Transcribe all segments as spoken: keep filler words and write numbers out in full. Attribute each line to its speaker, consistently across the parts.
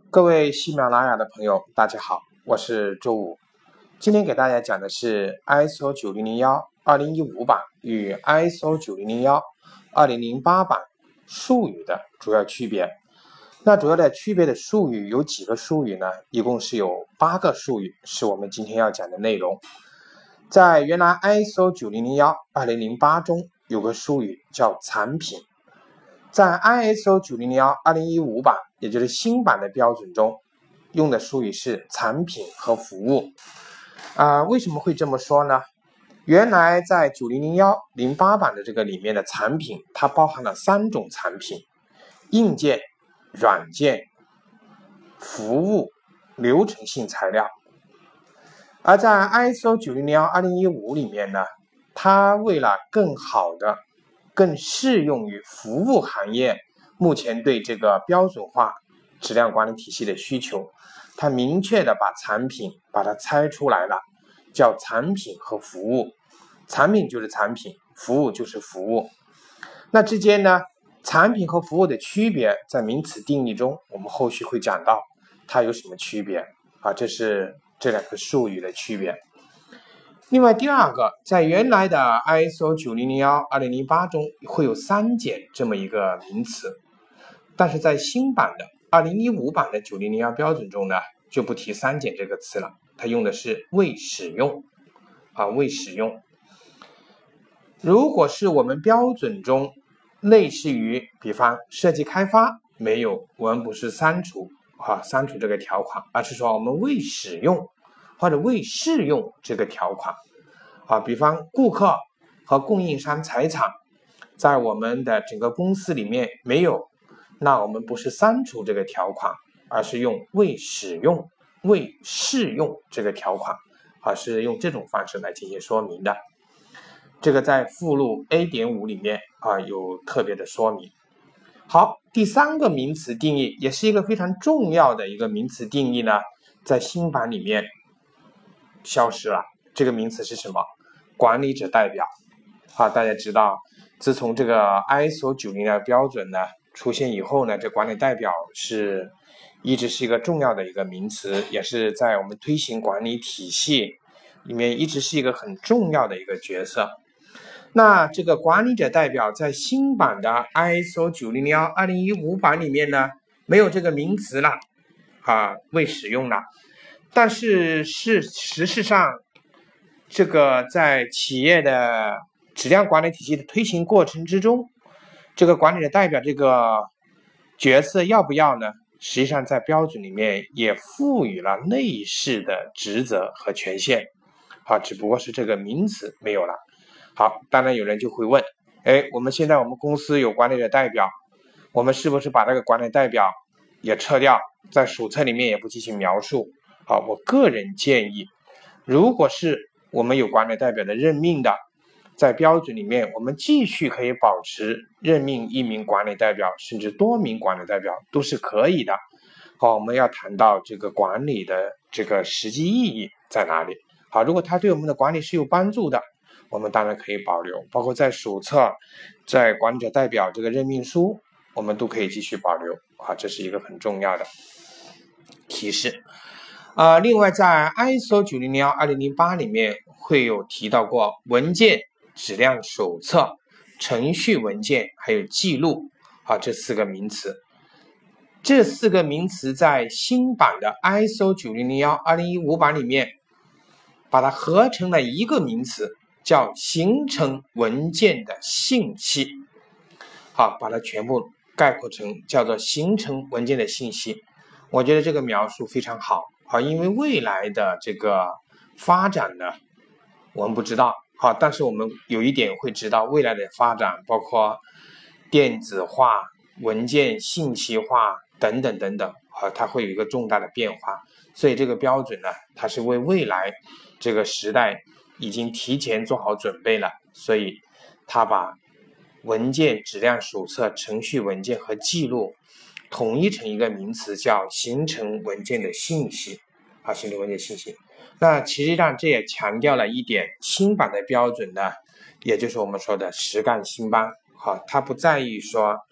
Speaker 1: 各位喜马拉雅的朋友，大家好，我是周五。今天给大家讲的是 I S O 九零零一 二零一五版与 I S O 九零零一 二零零八版术语的主要区别。那主要的区别的术语有几个术语呢？一共是有八个术语，是我们今天要讲的内容。在原来 I S O 九零零一 二零零八中有个术语叫产品，在 I S O 九零零一 二零一五版，也就是新版的标准中，用的术语是产品和服务。啊、呃，为什么会这么说呢？原来在九零零一 零八版的这个里面的产品，它包含了三种产品：硬件、软件、服务、流程性材料。而在 I S O 九零零一 二零一五里面呢，它为了更好的更适用于服务行业目前对这个标准化质量管理体系的需求，它明确的把产品把它拆出来了，叫产品和服务。产品就是产品，服务就是服务。那之间呢，产品和服务的区别在名词定义中我们后续会讲到它有什么区别啊，这是这两个术语的区别。另外第二个，在原来的 I S O 九零零一 二零零八中会有删减这么一个名词，但是在新版的二零一五版的九零零一标准中呢，就不提删减这个词了，它用的是未使用啊，未使用。如果是我们标准中类似于比方设计开发没有，我们不是删除啊删除这个条款，而是说我们未使用或者未适用这个条款啊，比方顾客和供应商财产在我们的整个公司里面没有，那我们不是删除这个条款，而是用未使用、未适用这个条款啊，是用这种方式来进行说明的。这个在附录 A 点五 里面啊有特别的说明。好，第三个名词定义也是一个非常重要的一个名词定义呢，在新版里面消失了。这个名词是什么？管理者代表。好，大家知道，自从这个 I S O 九零零标准呢出现以后呢，这管理代表是一直是一个重要的一个名词，也是在我们推行管理体系里面一直是一个很重要的一个角色。那这个管理者代表在新版的 I S O 九零零一 二零一五版里面呢，没有这个名词了啊，未使用了。但是是事实上，这个在企业的质量管理体系的推行过程之中，这个管理者代表这个角色要不要呢？实际上在标准里面也赋予了类似的职责和权限啊，只不过是这个名词没有了。好，当然有人就会问，哎，我们现在我们公司有管理者代表，我们是不是把这个管理代表也撤掉，在手册里面也不进行描述？好，我个人建议，如果是我们有管理代表的任命的，在标准里面我们继续可以保持任命一名管理代表，甚至多名管理代表都是可以的。好，我们要谈到这个管理的这个实际意义在哪里？好，如果它对我们的管理是有帮助的，我们当然可以保留，包括在手册、在管理者代表这个任命书，我们都可以继续保留啊，这是一个很重要的提示。呃，另外在 I S O 九零零一 二零零八里面会有提到过文件、质量手册、程序文件还有记录啊，这四个名词。这四个名词在新版的 I S O 九零零一 二零一五版里面把它合成了一个名词，叫形成文件的信息。好，把它全部概括成叫做形成文件的信息。我觉得这个描述非常好，好，因为未来的这个发展呢，我们不知道，好，但是我们有一点会知道，未来的发展包括电子化、文件信息化等等等等，好，它会有一个重大的变化。所以这个标准呢，它是为未来这个时代已经提前做好准备了，所以它把文件、质量手册、程序文件和记录统一成一个名词，叫形成文件的信息啊，形成文件信息。那实际上这也强调了一点，新版的标准呢，也就是我们说的实干新班，好，它不在于说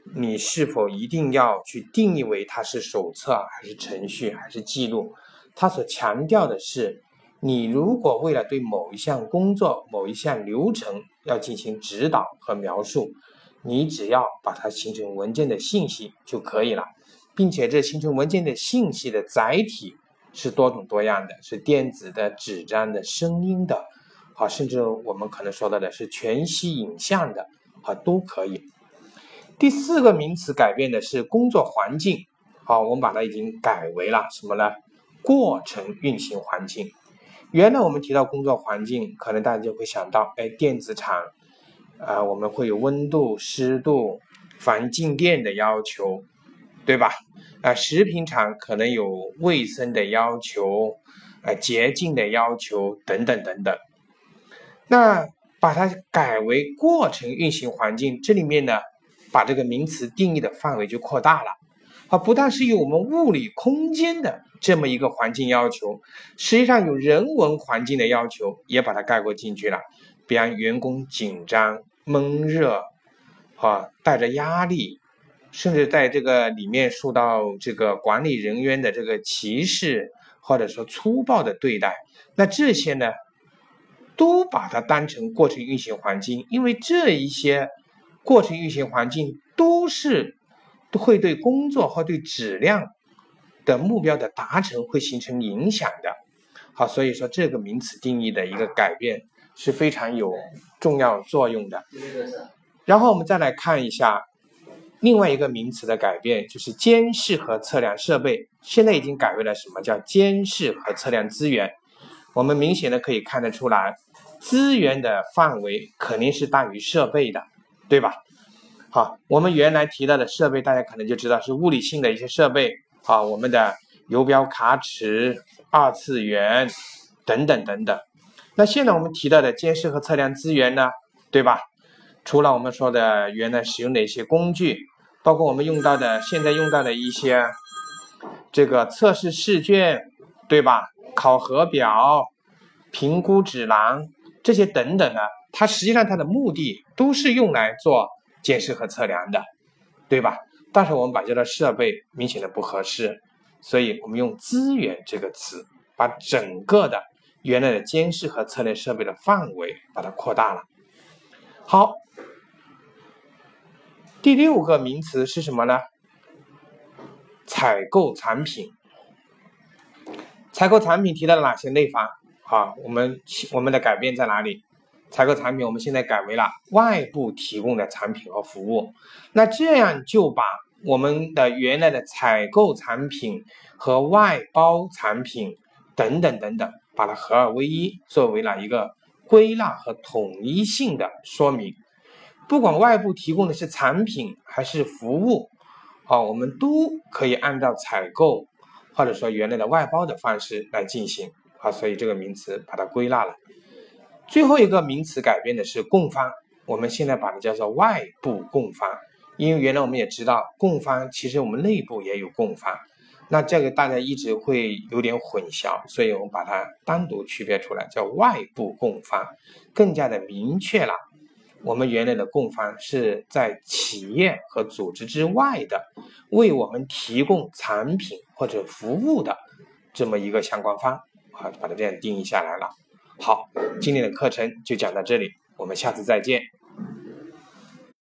Speaker 1: 你是否一定要去定义为它是手册还是程序还是记录，它所强调的是，你如果为了对某一项工作某一项流程要进行指导和描述，你只要把它形成文件的信息就可以了，并且这形成文件的信息的载体是多种多样的，是电子的、纸张的、声音的，好，甚至我们可能说到的是全息影像的，好，都可以。第四个名词改变的是工作环境，好，我们把它已经改为了什么呢？过程运行环境。原来我们提到工作环境，可能大家就会想到，哎，电子厂，呃，我们会有温度、湿度、防静电的要求，对吧？啊、呃，食品厂可能有卫生的要求，呃，洁净的要求等等等等。那把它改为过程运行环境，这里面呢，把这个名词定义的范围就扩大了。啊，不但是有我们物理空间的这么一个环境要求，实际上有人文环境的要求也把它概括进去了。比方员工紧张、闷热，啊，带着压力，甚至在这个里面受到这个管理人员的这个歧视或者说粗暴的对待，那这些呢，都把它当成过程运行环境，因为这一些过程运行环境都是都会对工作或对质量的目标的达成会形成影响的。好，所以说这个名词定义的一个改变是非常有重要作用的。然后我们再来看一下另外一个名词的改变，就是监视和测量设备，现在已经改为了什么叫监视和测量资源。我们明显的可以看得出来，资源的范围肯定是大于设备的，对吧？好，我们原来提到的设备，大家可能就知道是物理性的一些设备，啊，我们的游标卡尺、二次元等等等等。那现在我们提到的监视和测量资源呢，对吧？除了我们说的原来使用的一些工具，包括我们用到的现在用到的一些这个测试试卷，对吧？考核表、评估指南这些等等呢，它实际上它的目的都是用来做监视和测量的，对吧？但是我们把这个设备明显的不合适，所以我们用资源这个词，把整个的原来的监视和测量设备的范围把它扩大了。好，第六个名词是什么呢？采购产品。采购产品提到了哪些内涵？好，我们我们的改变在哪里？采购产品我们现在改为了外部提供的产品和服务，那这样就把我们的原来的采购产品和外包产品等等等等，把它合二为一，作为了一个归纳和统一性的说明。不管外部提供的是产品还是服务，啊，我们都可以按照采购或者说原来的外包的方式来进行，啊，所以这个名词把它归纳了。最后一个名词改变的是供方，我们现在把它叫做外部供方，因为原来我们也知道供方其实我们内部也有供方，那这个大家一直会有点混淆，所以我们把它单独区别出来，叫外部供方，更加的明确了我们原来的供方是在企业和组织之外的，为我们提供产品或者服务的这么一个相关方，啊，把它这样定义下来了。好，今天的课程就讲到这里，我们下次再见。